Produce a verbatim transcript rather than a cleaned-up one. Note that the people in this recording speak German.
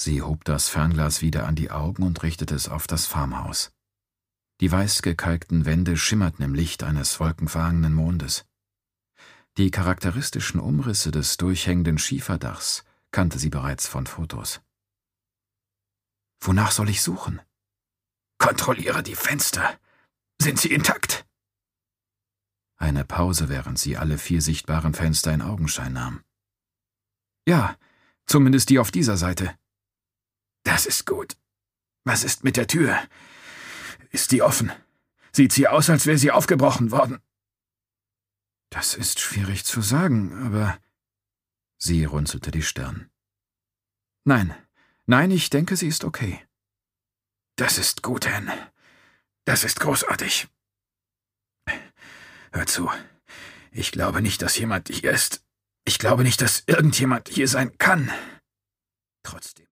Sie hob das Fernglas wieder an die Augen und richtete es auf das Farmhaus. Die weiß gekalkten Wände schimmerten im Licht eines wolkenverhangenen Mondes. Die charakteristischen Umrisse des durchhängenden Schieferdachs kannte sie bereits von Fotos. »Wonach soll ich suchen?« »Kontrolliere die Fenster. Sind sie intakt?« Eine Pause, während sie alle vier sichtbaren Fenster in Augenschein nahm. »Ja, zumindest die auf dieser Seite.« »Das ist gut. Was ist mit der Tür? Ist die offen? Sieht sie aus, als wäre sie aufgebrochen worden?« »Das ist schwierig zu sagen, aber...« Sie runzelte die Stirn. »Nein, nein, ich denke, sie ist okay.« »Das ist gut, Anne. Das ist großartig. Hör zu, ich glaube nicht, dass jemand hier ist. Ich glaube nicht, dass irgendjemand hier sein kann. Trotzdem.«